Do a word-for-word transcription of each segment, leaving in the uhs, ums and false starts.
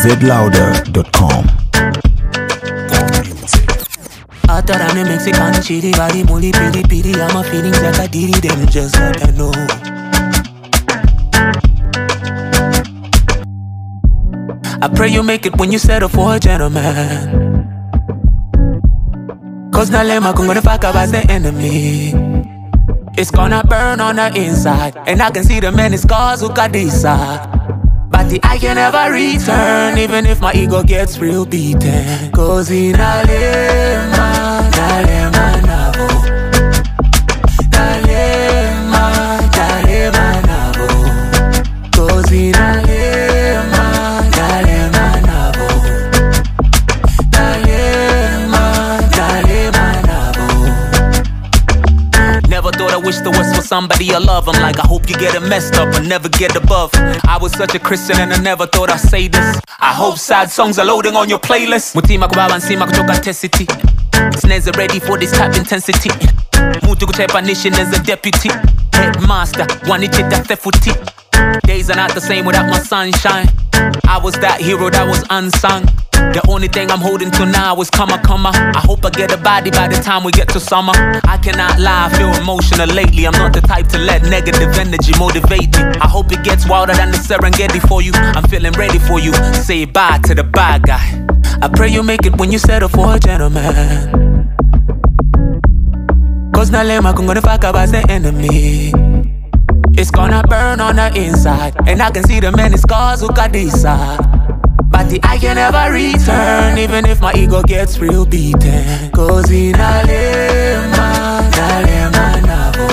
z louder dot com. After I'm a Mexican chitty, body molly, piri piri, I'm a feelings like a diddy, them just like I know. I pray you make it when you settle for a gentleman. Cause Nalema gonna fuck up as the enemy. It's gonna burn on the inside, and I can see the many scars who got this side. But the I can never return, even if my ego gets real beaten. Cause in Nalema, Nalema Nabo, Nalema, Nalema Nabo. Cause in Nalema, Nalema Nabo, Nalema, Nalema Nabo. Never thought I wish the worst for somebody I love. I'm like, I hope you get it messed up and never get above. I was such a Christian and I never thought I'd say this. I hope sad songs are loading on your playlist. Mutima kubaba nsima kutoka tesity. Snares are ready for this type intensity. Mutu kutepa nation as a deputy. Headmaster, wanichita thefuti. Days are not the same without my sunshine. I was that hero that was unsung. The only thing I'm holding to now is comma, comma. I hope I get a body by the time we get to summer. I cannot lie, I feel emotional lately. I'm not the type to let negative energy motivate me. I hope it gets wilder than the Serengeti for you. I'm feeling ready for you. Say bye to the bad guy. I pray you make it when you settle for a gentleman. Cause Nalema gonna fuck up as the enemy. It's gonna burn on the inside, and I can see the many scars who got this side. But the I can never return, even if my ego gets real beaten. Cause in Nalema, Nalema Nabo,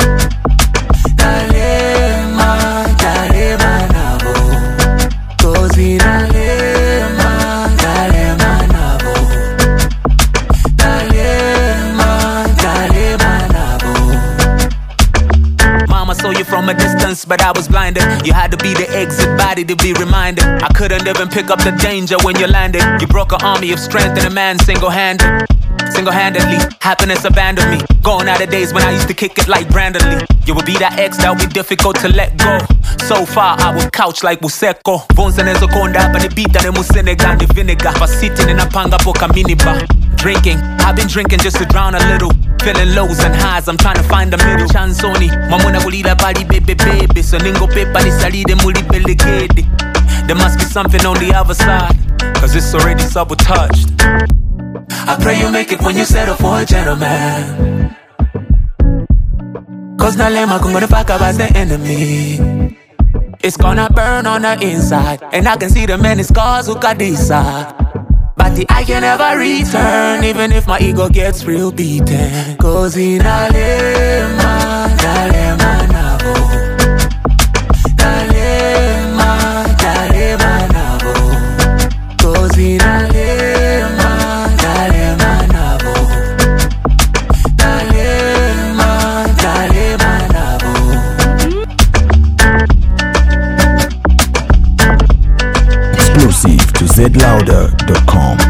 Nalema, Nalema Nabo. Cause in Nalema, Nalema Nabo, Nalema, Nalema Nabo. Mama saw you from a distance, but I was blinded. You had to be the exit body to be reminded. I couldn't even pick up the danger when you landed. You broke an army of strength in a man single-handed. Single-handedly, happiness abandoned me. Gone are the days when I used to kick it like Brandon Lee. You would be that ex that would be difficult to let go. So far I would couch like Museko. Bones and Ezokonda, but the beat and the Musenega, the vinegar. But sitting in a panga boca minibar. Drinking, I've been drinking just to drown a little. Feeling lows and highs, I'm trying to find the middle. Chansoni, mamuna kulida body baby baby. So ningo pepa ni salide muli belegede. There must be something on the other side, cause it's already sabotaged. I pray you make it when you settle for a gentleman. Cause Nalema gonna fuck up as the enemy. It's gonna burn on the inside, and I can see the many scars who got this side. But the I can never return, even if my ego gets real beaten. Cause in Nalema, Nalema Nabo, Nalema, Nalema Nabo. Cause in Nalema, Nalema Nabo, Nalema, Nalema Nabo. Exclusive to z louder dot com.